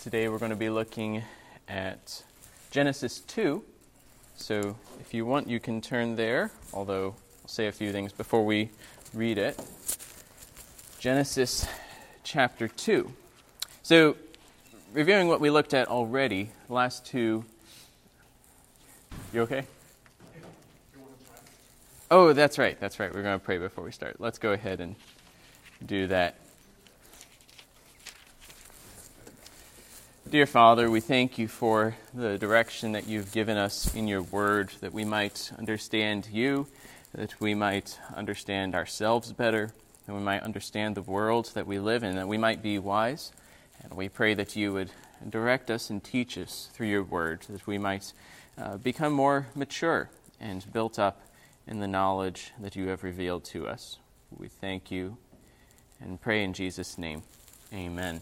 Today we're going to be looking at Genesis 2. So if you want, you can turn there, although I'll say a few things before we read it. Genesis chapter 2. So, reviewing what we looked at already, the last two... You okay? Oh, that's right. We're going to pray before we start. Let's go ahead and do that. Dear Father, we thank you for the direction that you've given us in your word, that we might understand you, that we might understand ourselves better, that we might understand the world that we live in, that we might be wise. And we pray that you would direct us and teach us through your word, that we might become more mature and built up in the knowledge that you have revealed to us. We thank you and pray in Jesus' name. Amen.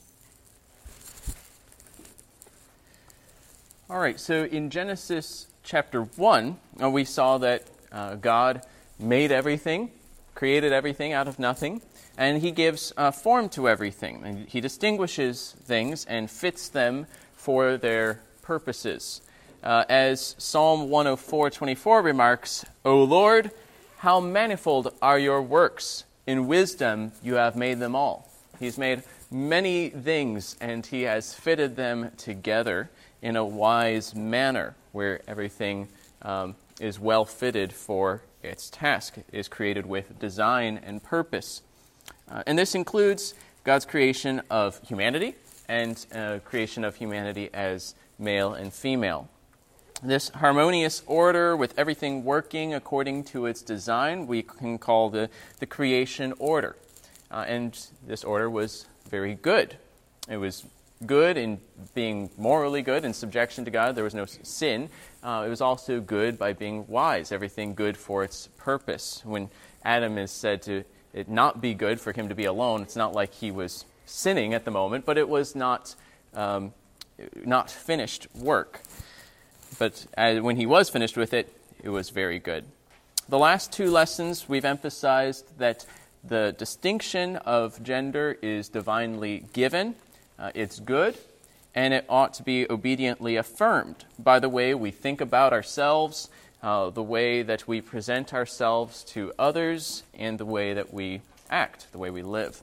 All right, so in Genesis chapter 1, we saw that God made everything, created everything out of nothing, and he gives form to everything. And he distinguishes things and fits them for their purposes. As Psalm 104:24 remarks, O Lord, how manifold are your works. In wisdom you have made them all. He's made many things, and he has fitted them together in a wise manner, where everything is well fitted for its task, is created with design and purpose. And this includes God's creation of humanity and creation of humanity as male and female. This harmonious order with everything working according to its design, we can call the creation order. And this order was very good. It was good in being morally good in subjection to God. There was no sin. It was also good by being wise, everything good for its purpose. When Adam is said to it not be good for him to be alone, it's not like he was sinning at the moment, but it was not finished work. But when he was finished with it, it was very good. The last two lessons, we've emphasized that the distinction of gender is divinely given. It's good, and it ought to be obediently affirmed by the way we think about ourselves, the way that we present ourselves to others, and the way that we act, the way we live.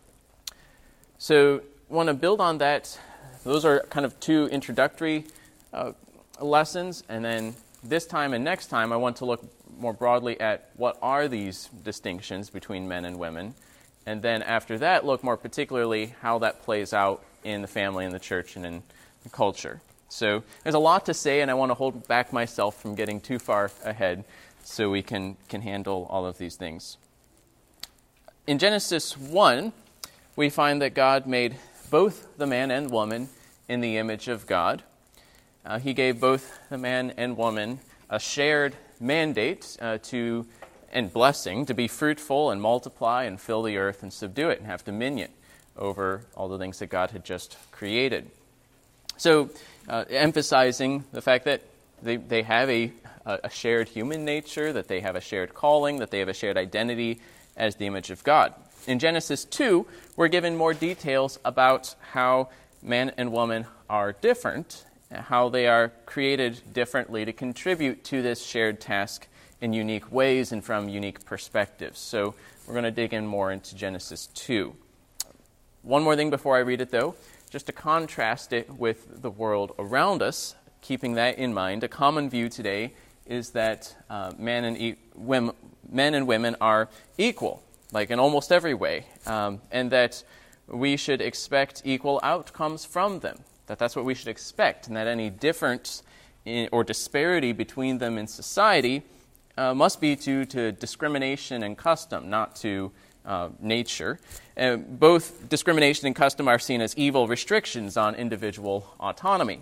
So I want to build on that. Those are kind of two introductory lessons, and then this time and next time I want to look more broadly at what are these distinctions between men and women. And then after that, look more particularly how that plays out in the family, in the church, and in the culture. So there's a lot to say, and I want to hold back myself from getting too far ahead so we can handle all of these things. In Genesis 1, we find that God made both the man and woman in the image of God. He gave both the man and woman a shared mandate and blessing to be fruitful and multiply and fill the earth and subdue it and have dominion over all the things that God had just created. So, emphasizing the fact that they have a shared human nature, that they have a shared calling, that they have a shared identity as the image of God. In Genesis 2, we're given more details about how man and woman are different, how they are created differently to contribute to this shared task in unique ways and from unique perspectives. So we're going to dig in more into Genesis 2. One more thing before I read it, though, just to contrast it with the world around us, keeping that in mind. A common view today is that men and women are equal, like in almost every way, and that we should expect equal outcomes from them, that's what we should expect, and that any difference or disparity between them in society must be due to discrimination and custom, not to nature. Both discrimination and custom are seen as evil restrictions on individual autonomy,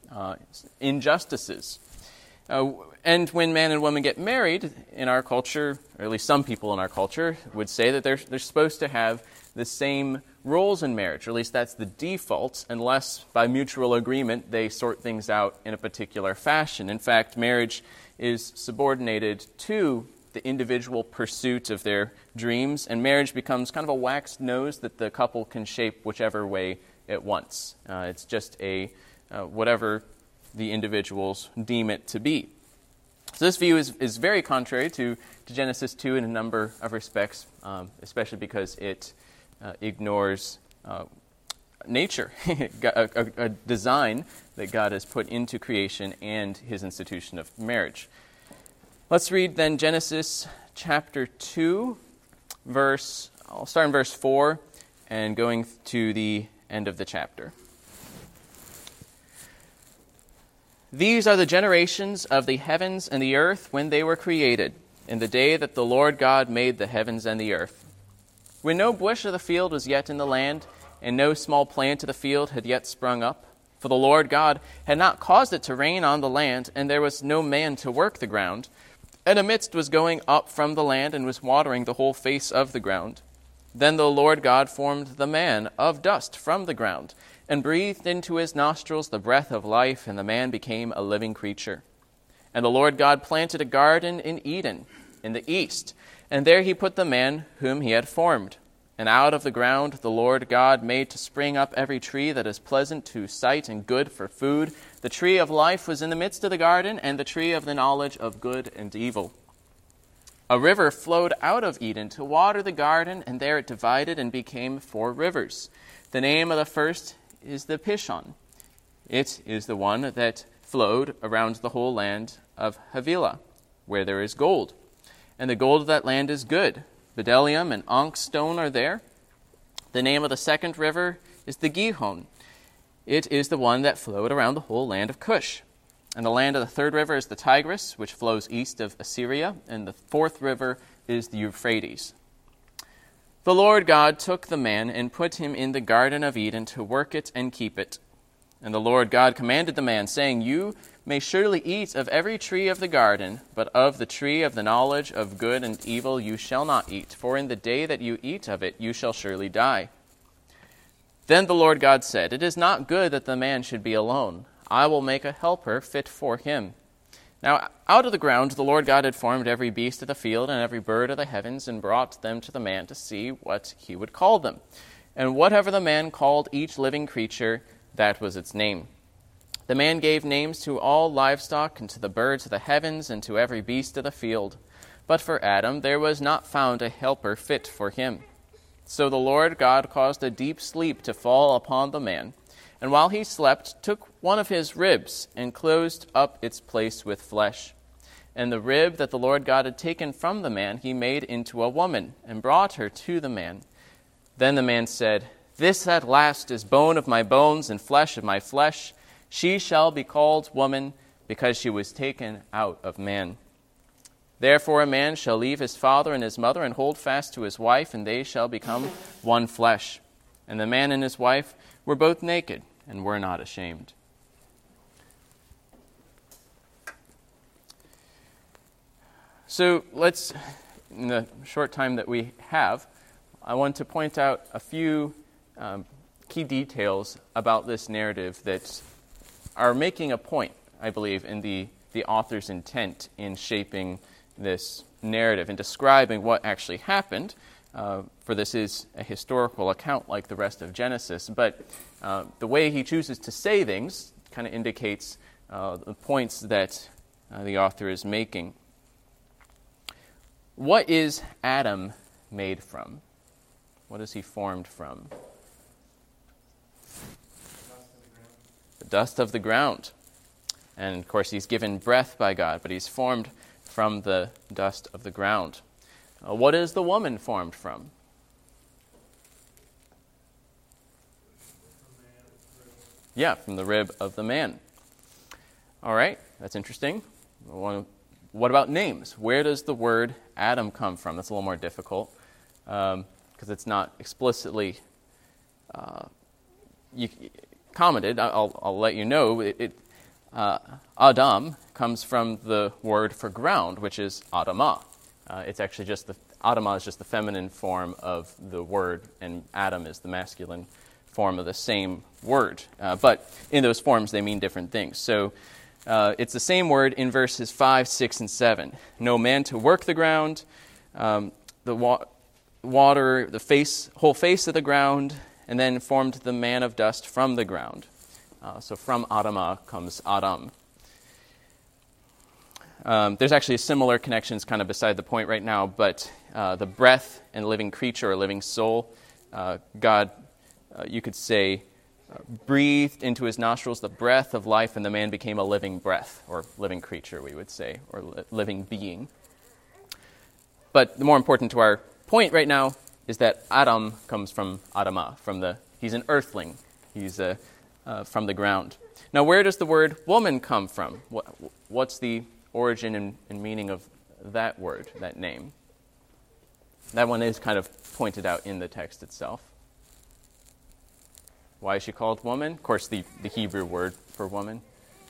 injustices. And when man and woman get married in our culture, or at least some people in our culture, would say that they're supposed to have the same roles in marriage, or at least that's the default, unless by mutual agreement they sort things out in a particular fashion. In fact, marriage is subordinated to the individual pursuit of their dreams, and marriage becomes kind of a waxed nose that the couple can shape whichever way at once. It's just whatever the individuals deem it to be. So this view is very contrary to Genesis 2 in a number of respects, especially because it ignores nature, a design that God has put into creation and his institution of marriage. Let's read then Genesis chapter 2, I'll start in verse 4 and going to the end of the chapter. These are the generations of the heavens and the earth when they were created, in the day that the Lord God made the heavens and the earth. When no bush of the field was yet in the land, and no small plant of the field had yet sprung up, for the Lord God had not caused it to rain on the land, and there was no man to work the ground, and a mist was going up from the land and was watering the whole face of the ground. Then the Lord God formed the man of dust from the ground, and breathed into his nostrils the breath of life, and the man became a living creature. And the Lord God planted a garden in Eden, in the east, and there he put the man whom he had formed. And out of the ground the Lord God made to spring up every tree that is pleasant to sight and good for food. The tree of life was in the midst of the garden, and the tree of the knowledge of good and evil. A river flowed out of Eden to water the garden, and there it divided and became 4 rivers. The name of the first is the Pishon. It is the one that flowed around the whole land of Havilah, where there is gold. And the gold of that land is good. Bdellium and onyx stone are there. The name of the second river is the Gihon. It is the one that flowed around the whole land of Cush. And the land of the third river is the Tigris, which flows east of Assyria. And the fourth river is the Euphrates. The Lord God took the man and put him in the Garden of Eden to work it and keep it. And the Lord God commanded the man, saying, You may surely eat of every tree of the garden, but of the tree of the knowledge of good and evil you shall not eat, for in the day that you eat of it you shall surely die. Then the Lord God said, It is not good that the man should be alone. I will make a helper fit for him. Now out of the ground the Lord God had formed every beast of the field and every bird of the heavens, and brought them to the man to see what he would call them. And whatever the man called each living creature, that was its name. The man gave names to all livestock, and to the birds of the heavens, and to every beast of the field. But for Adam there was not found a helper fit for him. So the Lord God caused a deep sleep to fall upon the man, and while he slept, took one of his ribs, and closed up its place with flesh. And the rib that the Lord God had taken from the man he made into a woman, and brought her to the man. Then the man said, This at last is bone of my bones and flesh of my flesh. She shall be called woman, because she was taken out of man. Therefore a man shall leave his father and his mother, and hold fast to his wife, and they shall become one flesh. And the man and his wife were both naked, and were not ashamed. So let's, in the short time that we have, I want to point out a few key details about this narrative that are making a point, I believe, in the author's intent in shaping this narrative and describing what actually happened. For this is a historical account like the rest of Genesis, but the way he chooses to say things kind of indicates the points that the author is making. What is Adam made from? What is he formed from? The dust of the ground. And of course he's given breath by God, but he's formed from the dust of the ground. What is the woman formed from? Yeah, from the rib of the man. All right, that's interesting. What about names? Where does the word Adam come from? That's a little more difficult because it's not explicitly commented. I'll let you know. Adam comes from the word for ground, which is Adamah. It's actually just Adamah is just the feminine form of the word, and Adam is the masculine form of the same word. But in those forms, they mean different things. So it's the same word in verses 5, 6, and 7. No man to work the ground, the water, the whole face of the ground, and then formed the man of dust from the ground. So from Adamah comes Adam. There's actually a similar connection, it's kind of beside the point right now, but the breath and living creature or living soul, God, you could say, breathed into his nostrils the breath of life, and the man became a living breath, or living creature, we would say, or living being. But the more important to our point right now is that Adam comes from Adamah, he's an earthling, he's from the ground. Now, where does the word woman come from? What's the origin and meaning of that word, that name? That one is kind of pointed out in the text itself. Why is she called woman? Of course, the Hebrew word for woman.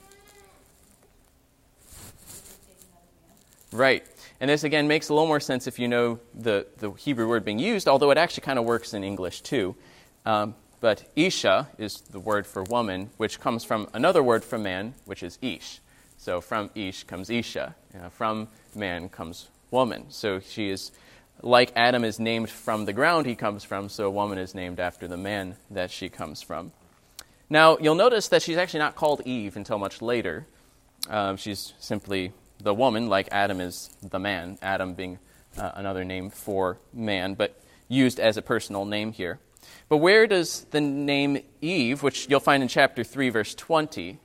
Right. And this, again, makes a little more sense if you know the Hebrew word being used, although it actually kind of works in English too. But Isha is the word for woman, which comes from another word for man, which is Ish. So from Ish comes Isha. From man comes woman. So she is, like Adam is named from the ground he comes from, so a woman is named after the man that she comes from. Now, you'll notice that she's actually not called Eve until much later. She's simply the woman, like Adam is the man, Adam being another name for man, but used as a personal name here. But where does the name Eve, which you'll find in chapter 3, verse 20,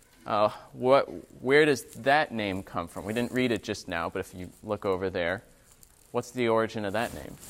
where does that name come from? We didn't read it just now, but if you look over there, what's the origin of that name?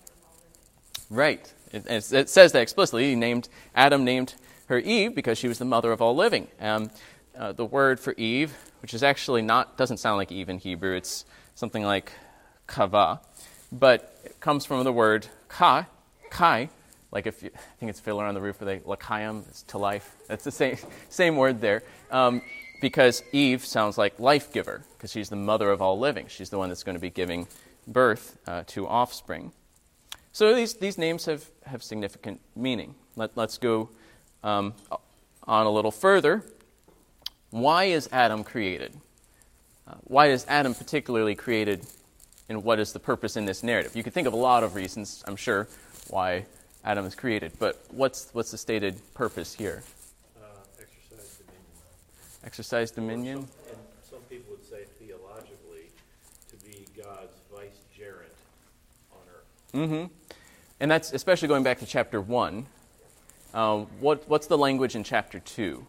Right. It says that explicitly. Adam named her Eve because she was the mother of all living. The word for Eve, which is actually doesn't sound like Eve in Hebrew, it's something like kava, but it comes from the word kai, like I think it's Fiddler on the Roof, where lakayim, it's to life. That's the same word there. Because Eve sounds like life giver, because she's the mother of all living. She's the one that's going to be giving birth to offspring. So these names have significant meaning. Let's go on a little further. Why is Adam created? Why is Adam particularly created, and what is the purpose in this narrative? You could think of a lot of reasons, I'm sure, why Adam is created, but what's the stated purpose here? Exercise dominion. Exercise dominion? And some people would say theologically to be God's vicegerent on earth. Mm-hmm. And that's especially going back to chapter 1. What's the language in chapter 2?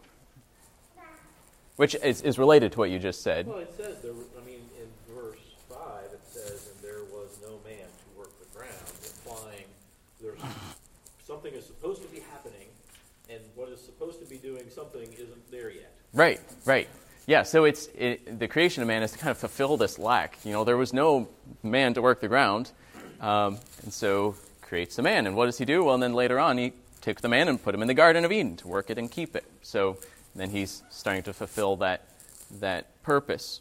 Which is related to what you just said. Well, it says, in verse 5, it says, and there was no man to work the ground, implying there's something is supposed to be happening, and what is supposed to be doing something isn't there yet. Right. Yeah, so the creation of man is to kind of fulfill this lack. There was no man to work the ground, and so creates the man. And what does he do? Well, and then later on, he took the man and put him in the Garden of Eden to work it and keep it. So then he's starting to fulfill that purpose.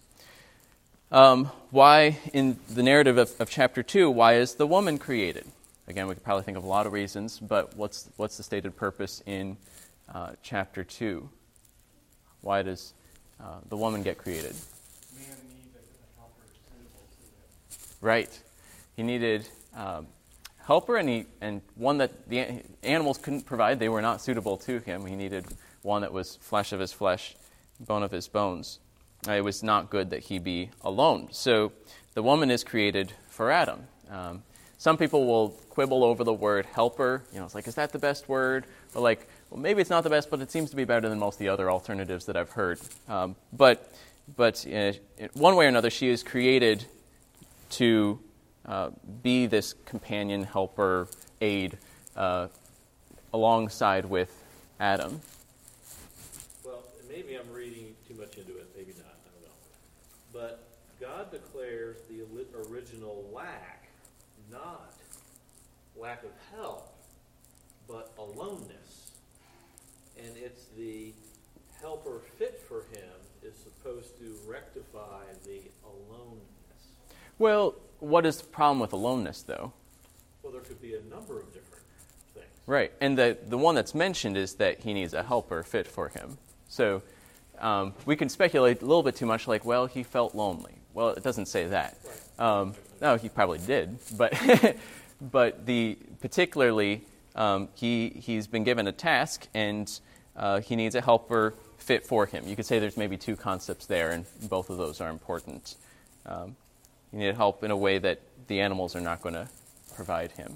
Why, in the narrative of chapter 2, why is the woman created? Again, we could probably think of a lot of reasons, but what's the stated purpose in chapter 2? Why does the woman get created? Man needed a helper suitable to him. Right. He needed helper, and one that the animals couldn't provide. They were not suitable to him. He needed one that was flesh of his flesh, bone of his bones. It was not good that he be alone. So the woman is created for Adam. Some people will quibble over the word helper. It's like, is that the best word? Or like, well, maybe it's not the best, but it seems to be better than most of the other alternatives that I've heard. But one way or another, she is created to be this companion, helper, aid alongside with Adam. Well, maybe I'm reading too much into it, maybe not, I don't know. But God declares the original lack, not lack of help, but aloneness. And it's the helper fit for him is supposed to rectify the aloneness. Well, what is the problem with aloneness, though? Well, there could be a number of different things. Right, and the one that's mentioned is that he needs a helper fit for him. So we can speculate a little bit too much, like, well, he felt lonely. Well, it doesn't say that. Right. No, he probably did, but but particularly He's been given a task, and he needs a helper fit for him. You could say there's maybe two concepts there, and both of those are important. You need help in a way that the animals are not going to provide him.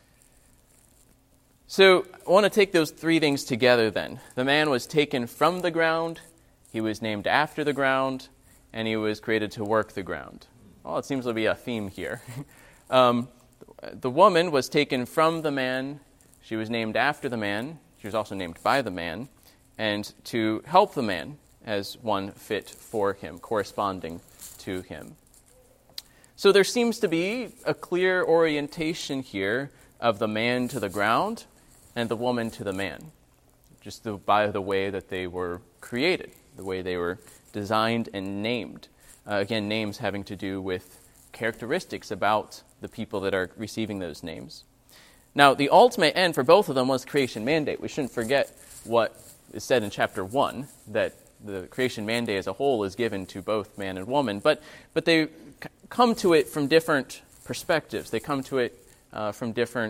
So I want to take those three things together then. The man was taken from the ground, he was named after the ground, and he was created to work the ground. Well, it seems to be a theme here. The woman was taken from the man, she was named after the man, she was also named by the man, and to help the man as one fit for him, corresponding to him. So there seems to be a clear orientation here of the man to the ground and the woman to the man, just by the way that they were created, the way they were designed and named. Again, names having to do with characteristics about the people that are receiving those names. Now, the ultimate end for both of them was creation mandate. We shouldn't forget what is said in chapter 1, that the creation mandate as a whole is given to both man and woman, but they come to it from different perspectives. They come to it from different.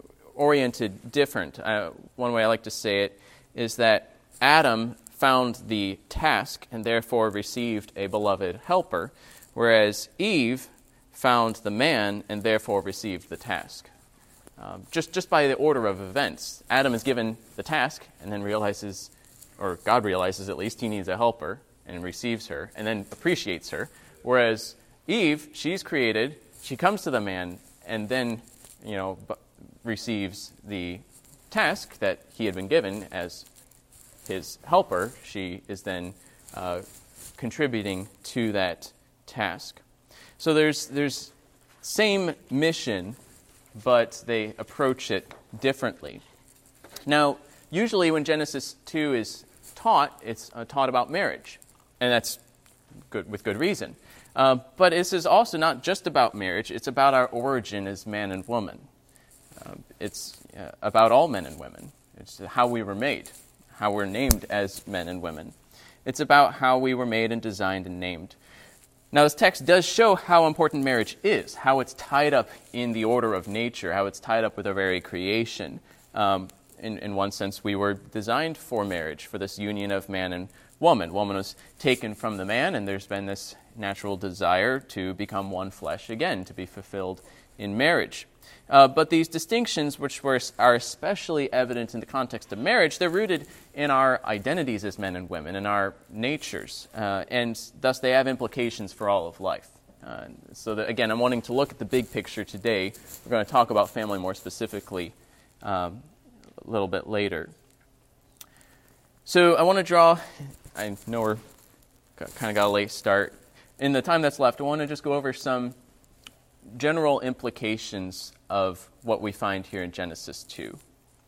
One way I like to say it is that Adam found the task and therefore received a beloved helper, whereas Eve found the man and therefore received the task. Just by the order of events, Adam is given the task and then realizes, or God realizes at least, he needs a helper and receives her and then appreciates her, whereas Eve, she's created, she comes to the man and then, receives the task that he had been given as his helper. She is then contributing to that task. So there's same mission, but they approach it differently. Now, usually when Genesis 2 is taught, it's taught about marriage, and that's good with good reason. But this is also not just about marriage, it's about our origin as man and woman. It's about all men and women. It's how we were made, how we're named as men and women. It's about how we were made and designed and named. Now, this text does show how important marriage is, how it's tied up in the order of nature, how it's tied up with our very creation. In one sense, we were designed for marriage, for this union of man and woman. Woman was taken from the man, and there's been this natural desire to become one flesh again, to be fulfilled in marriage. But these distinctions, which are especially evident in the context of marriage, they're rooted in our identities as men and women, in our natures, and thus they have implications for all of life. So that, again, I'm wanting to look at the big picture today. We're going to talk about family more specifically a little bit later. So I want to draw, I know we're kind of got a late start. In the time that's left, I want to just go over some general implications of what we find here in Genesis 2.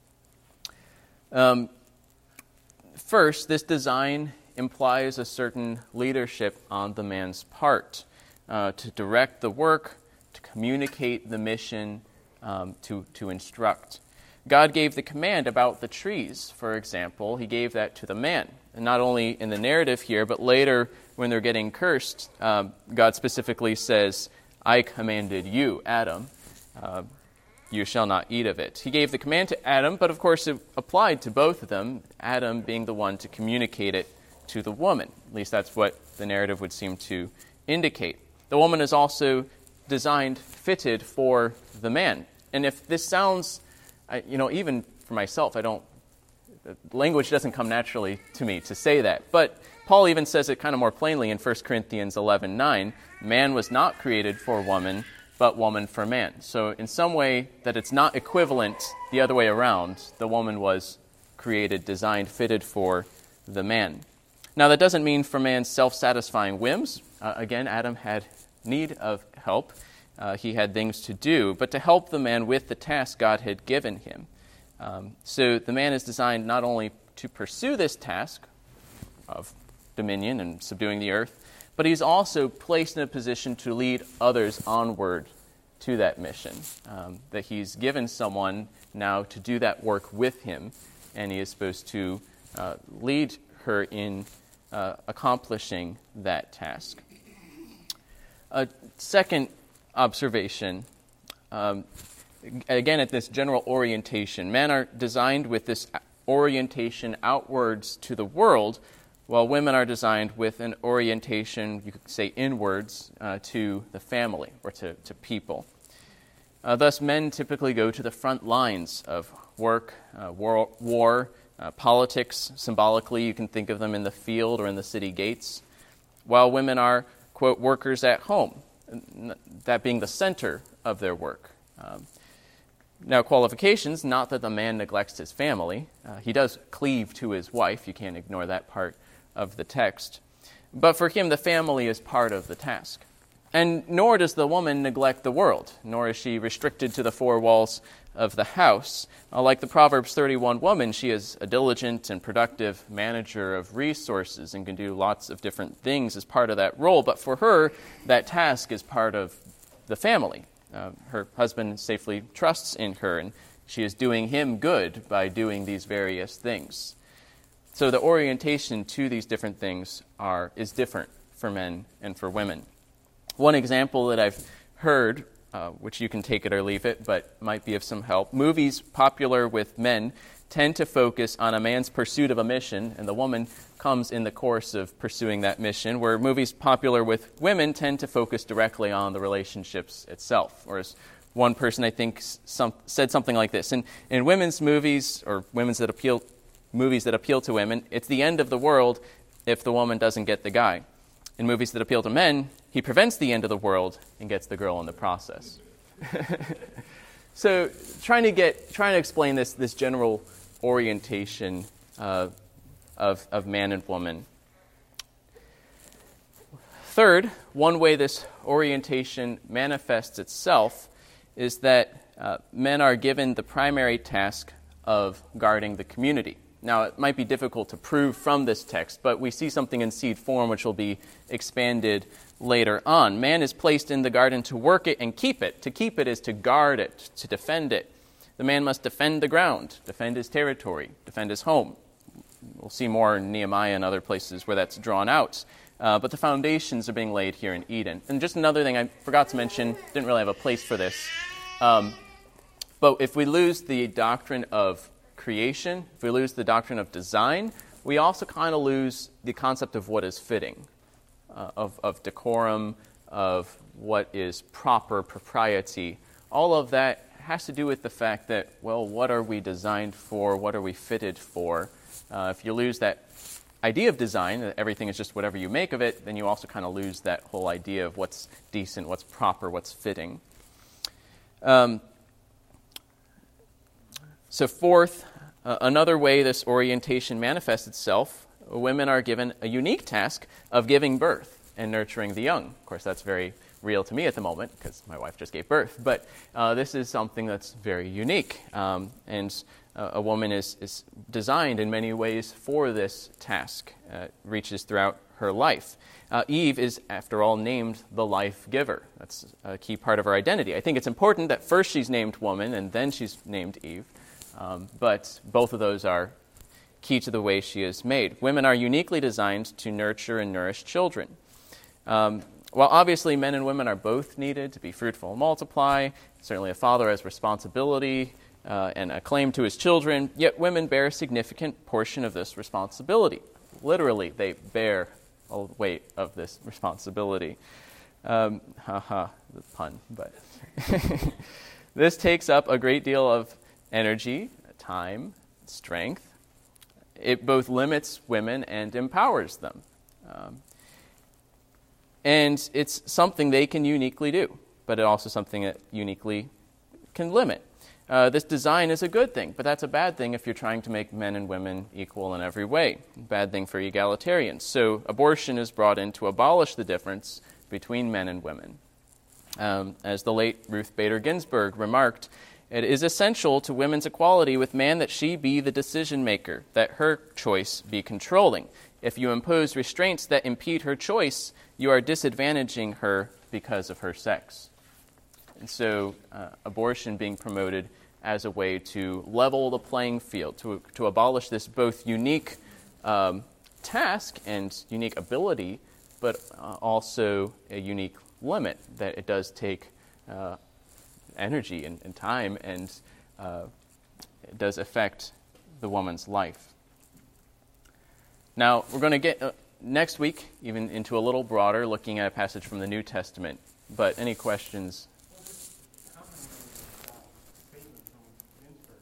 First, this design implies a certain leadership on the man's part to direct the work, to communicate the mission, to instruct. God gave the command about the trees, for example. He gave that to the man. And not only in the narrative here, but later when they're getting cursed, God specifically says, I commanded you, Adam, you shall not eat of it. He gave the command to Adam, but of course it applied to both of them, Adam being the one to communicate it to the woman. At least that's what the narrative would seem to indicate. The woman is also designed, fitted for the man. And if this sounds, even for myself, language doesn't come naturally to me to say that. But Paul even says it kind of more plainly in 1 Corinthians 11:9, man was not created for woman, but woman for man. So in some way that it's not equivalent the other way around, the woman was created, designed, fitted for the man. Now that doesn't mean for man's self-satisfying whims. Again, Adam had need of help. He had things to do, but to help the man with the task God had given him. So the man is designed not only to pursue this task of dominion and subduing the earth, but he's also placed in a position to lead others onward to that mission, that he's given someone now to do that work with him, and he is supposed to lead her in accomplishing that task. A second observation, again, at this general orientation. Men are designed with this orientation outwards to the world, while women are designed with an orientation, you could say, inwards to the family or to people. Thus, men typically go to the front lines of work, war, politics. Symbolically, you can think of them in the field or in the city gates, while women are, quote, workers at home, that being the center of their work. Now, qualifications, not that the man neglects his family. He does cleave to his wife. You can't ignore that part of the text. But for him, the family is part of the task. And nor does the woman neglect the world, nor is she restricted to the four walls of the house. Like the Proverbs 31 woman, she is a diligent and productive manager of resources and can do lots of different things as part of that role. But for her, that task is part of the family. Her husband safely trusts in her, and she is doing him good by doing these various things. So the orientation to these different things is different for men and for women. One example that I've heard, which you can take it or leave it, but might be of some help, movies popular with men tend to focus on a man's pursuit of a mission, and the woman comes in the course of pursuing that mission, where movies popular with women tend to focus directly on the relationships itself. Or as one person, I think, said something like this, in women's movies, or movies that appeal to women, it's the end of the world if the woman doesn't get the guy. In movies that appeal to men, he prevents the end of the world and gets the girl in the process. So trying to explain this general orientation of man and woman. Third, one way this orientation manifests itself is that men are given the primary task of guarding the community. Now, it might be difficult to prove from this text, but we see something in seed form which will be expanded later on. Man is placed in the garden to work it and keep it. To keep it is to guard it, to defend it. The man must defend the ground, defend his territory, defend his home. We'll see more in Nehemiah and other places where that's drawn out. But the foundations are being laid here in Eden. And just another thing I forgot to mention, didn't really have a place for this. But if we lose the doctrine of creation, if we lose the doctrine of design, we also kind of lose the concept of what is fitting, of decorum, of what is proper propriety. All of that has to do with the fact that, well, what are we designed for? What are we fitted for? If you lose that idea of design, that everything is just whatever you make of it, then you also kind of lose that whole idea of what's decent, what's proper, what's fitting. So fourth, another way this orientation manifests itself, women are given a unique task of giving birth and nurturing the young. Of course, that's very real to me at the moment because my wife just gave birth. But this is something that's very unique. And a woman is designed in many ways for this task. It reaches throughout her life. Eve is, after all, named the life giver. That's a key part of her identity. I think it's important that first she's named woman and then she's named Eve. But both of those are key to the way she is made. Women are uniquely designed to nurture and nourish children. While obviously men and women are both needed to be fruitful and multiply, certainly a father has responsibility and a claim to his children, yet women bear a significant portion of this responsibility. Literally, they bear a weight of this responsibility. The pun, but this takes up a great deal of energy, time, strength. It both limits women and empowers them. And it's something they can uniquely do, but it's also something that uniquely can limit. This design is a good thing, but that's a bad thing if you're trying to make men and women equal in every way. Bad thing for egalitarians. So abortion is brought in to abolish the difference between men and women. As the late Ruth Bader Ginsburg remarked, it is essential to women's equality with man that she be the decision maker, that her choice be controlling. If you impose restraints that impede her choice, you are disadvantaging her because of her sex. And so abortion being promoted as a way to level the playing field, to abolish this both unique task and unique ability, but also a unique limit that it does take energy and time, and it does affect the woman's life. Now, we're going to get next week even into a little broader, looking at a passage from the New Testament. But any questions? Well, this comment statement from Ginsburg,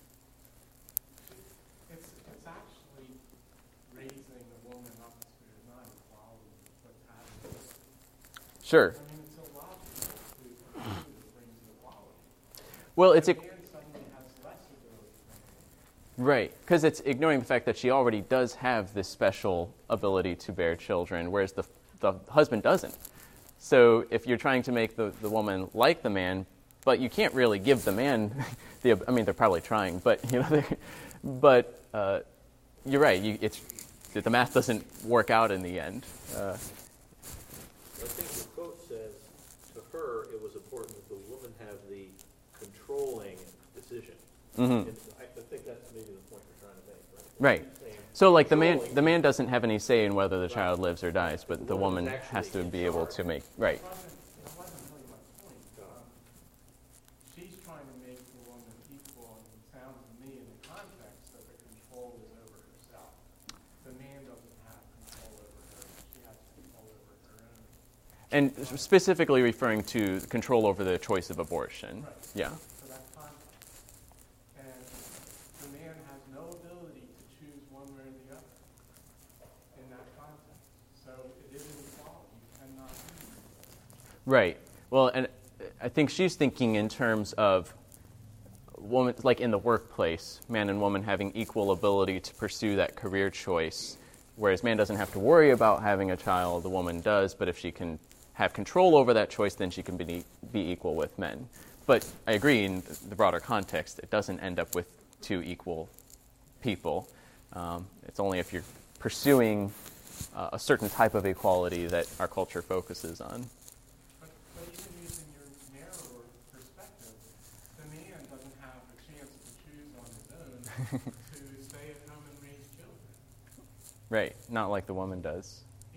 it's actually raising the woman up to not equality, but having. Sure. I mean, it's illogical to conclude it brings equality. Well, it's The man suddenly has less ability. right, because it's ignoring the fact that she already does have this special ability to bear children, whereas the husband doesn't. So if you're trying to make the woman like the man, but you can't really give the man I mean, they're probably trying, but you're right. The math doesn't work out in the end. I think the quote says, to her, it was important that the woman have the controlling decision. Mm-hmm. And I think that's maybe the point you're trying to make, Right. You're saying So, like the controlling- man doesn't have any say in whether the Right. child lives or dies, but the woman woman's has to actually be in able charge. to make right. It wasn't really my point. She's trying to make the woman equal, and it sounds to me in the context that the control is over herself. The man doesn't have control over her. She has control over her own. And specifically referring to control over the choice of abortion. Right. Yeah. So that's context. And the man has no ability to choose one way or the other in that context. So it is inequality. You cannot be. Right. Well, and I think she's thinking in terms of woman, like in the workplace, man and woman having equal ability to pursue that career choice, whereas man doesn't have to worry about having a child, the woman does, but if she can have control over that choice, then she can be equal with men. But I agree, in the broader context, it doesn't end up with two equal people. It's only if you're pursuing a certain type of equality that our culture focuses on. But even using your narrower perspective, the man doesn't have a chance to choose on his own to stay at home and raise children. Right, not like the woman does. Yeah.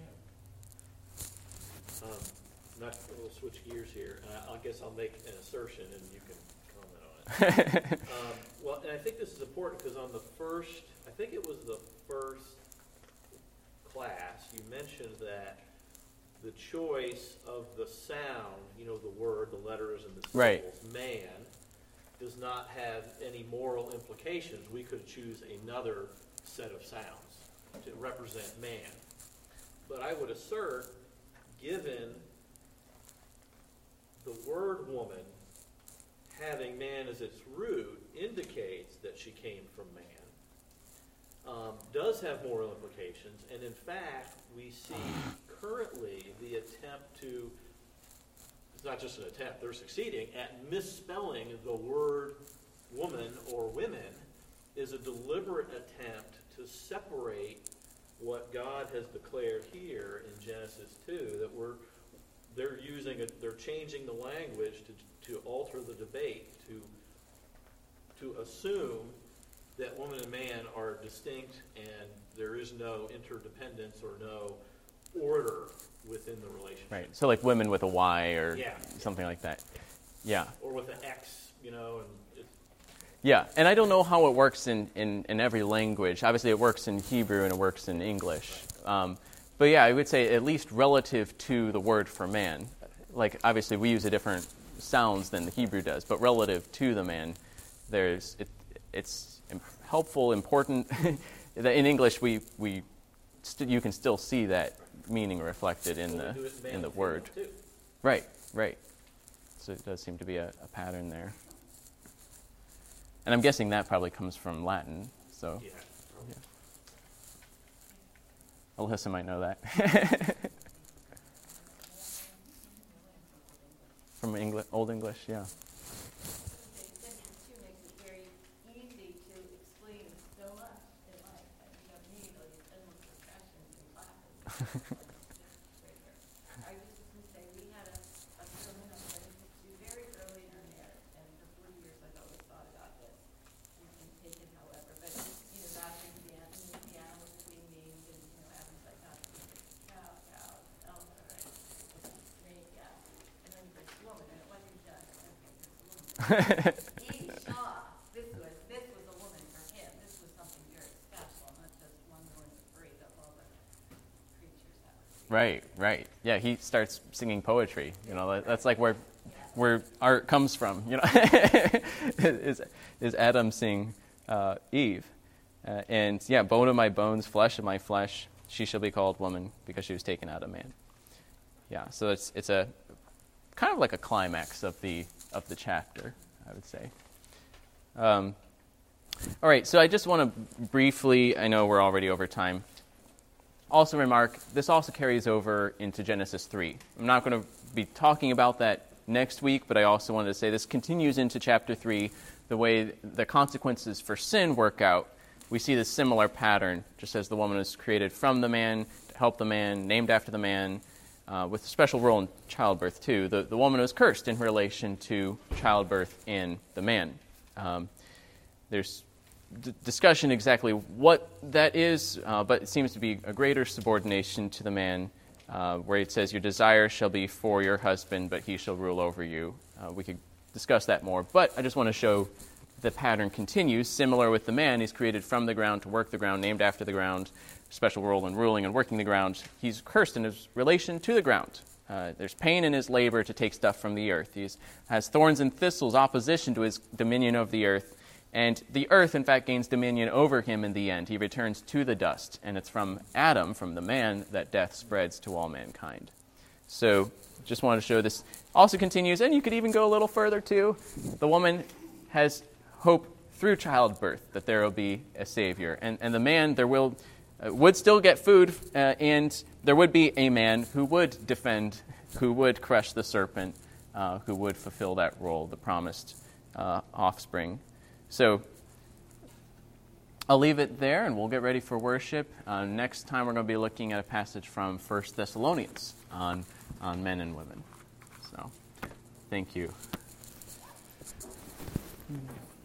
We'll switch gears here. I guess I'll make an assertion and you can comment on it. Well, and I think this is important because on the first, I think it was the first class, you mentioned that the choice of the sound, the word, the letters, and the symbols, Right. man, does not have any moral implications. We could choose another set of sounds to represent man. But I would assert, given the word woman having man as its root indicates that she came from man, does have moral implications, and in fact, we see currently the attempt to, it's not just an attempt, they're succeeding at misspelling the word woman or women is a deliberate attempt to separate what God has declared here in Genesis 2, that they're changing the language to alter the debate, to assume that woman and man are distinct and there is no interdependence or no order within the relationship. Right. So like women with a Y or Yeah. something like that. Yeah. Or with an X, and it's, Yeah. And I don't know how it works in every language. Obviously it works in Hebrew and it works in English. But yeah, I would say at least relative to the word for man. Like obviously we use a different sounds than the Hebrew does, but relative to the man, it's helpful, important. That in English you can still see that meaning reflected in we do it the man word. too. Right. So it does seem to be a pattern there. And I'm guessing that probably comes from Latin. So Yeah. Alyssa might know that. From Old English, yeah. Sentence 2 makes it very easy to explain so much in life, and you don't need all these endless discussions and classes. I was just going to say, we had a woman I went to very early in our marriage, and for 40 years I've always thought about this. You can take it however, but back in the animals being named, and Adam's like, cow, elephant, right? Snake, yeah. And then there's woman, and it wasn't just, okay, there's Eve saw this was a woman for him. This was something very special, not just one more than three of all the creatures that were created. Right. Yeah, he starts singing poetry. That's like where art comes from. Is Adam seeing Eve, and yeah, bone of my bones, flesh of my flesh. She shall be called woman because she was taken out of man. Yeah, so it's a kind of like a climax of the chapter, I would say. All right, so I just want to briefly, I know we're already over time, also remark, this also carries over into Genesis 3. I'm not going to be talking about that next week, but I also wanted to say this continues into chapter 3, the way the consequences for sin work out. We see this similar pattern, just as the woman is created from the man, to help the man, named after the man, with a special role in childbirth too. The woman was cursed in relation to childbirth in the man. There's discussion exactly what that is, but it seems to be a greater subordination to the man, where it says, your desire shall be for your husband, but he shall rule over you. We could discuss that more, but I just want to show the pattern continues. Similar with the man, he's created from the ground to work the ground, named after the ground, special role in ruling and working the ground. He's cursed in his relation to the ground. There's pain in his labor to take stuff from the earth. He has thorns and thistles, opposition to his dominion of the earth. And the earth, in fact, gains dominion over him in the end. He returns to the dust. And it's from Adam, from the man, that death spreads to all mankind. So just wanted to show this also continues. And you could even go a little further, too. The woman has hope through childbirth that there will be a Savior. And the man, there would still get food, and there would be a man who would defend, who would crush the serpent, who would fulfill that role, the promised offspring. So I'll leave it there, and we'll get ready for worship. Next time we're going to be looking at a passage from 1 Thessalonians on men and women. So thank you.